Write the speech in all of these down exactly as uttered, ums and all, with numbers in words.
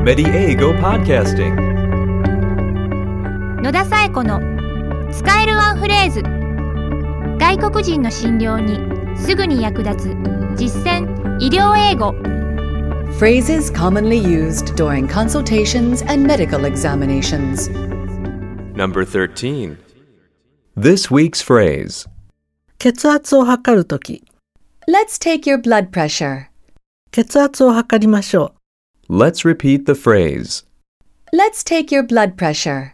Mediego Podcasting 野田紗友子の使えるワンフレーズ。外国人の診療にすぐに役立つ実践医療英語。 Phrases commonly used during consultations and medical examinations. Number thirteen. This week's phrase. 血圧を測るとき、 Let's take your blood pressure. 血圧を測りましょ Let's repeat the phrase. Let's take your blood pressure.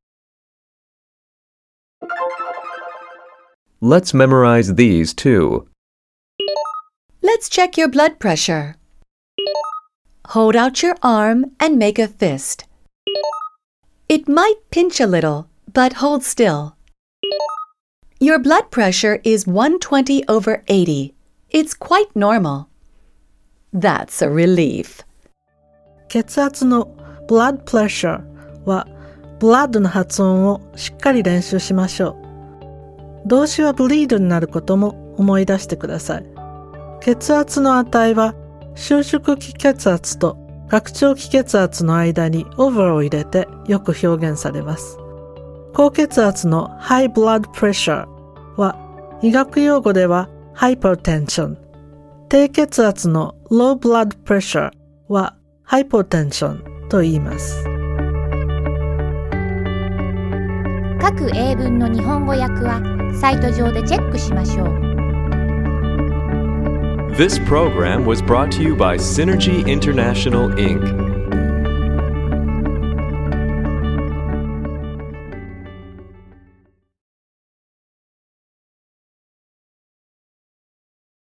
Let's memorize these too. Let's check your blood pressure. Hold out your arm and make a fist. It might pinch a little, but hold still. Your blood pressure is one twenty over eighty. It's quite normal. That's a relief. う。血圧の blood pressure は blood の発音をしっかり練習しましょう。動詞は bleed になることも思い出してください。血圧の値は収縮気血圧と拡張気血圧の間に over を入れてよく表現されます。高血圧の high blood pressure は医学用語では hypertension。低血圧の low blood pressure は hypotension と言います。 各英文の日本語訳はサイト上でチェックしましょう。 This program was brought to you by Synergy International, Incorporated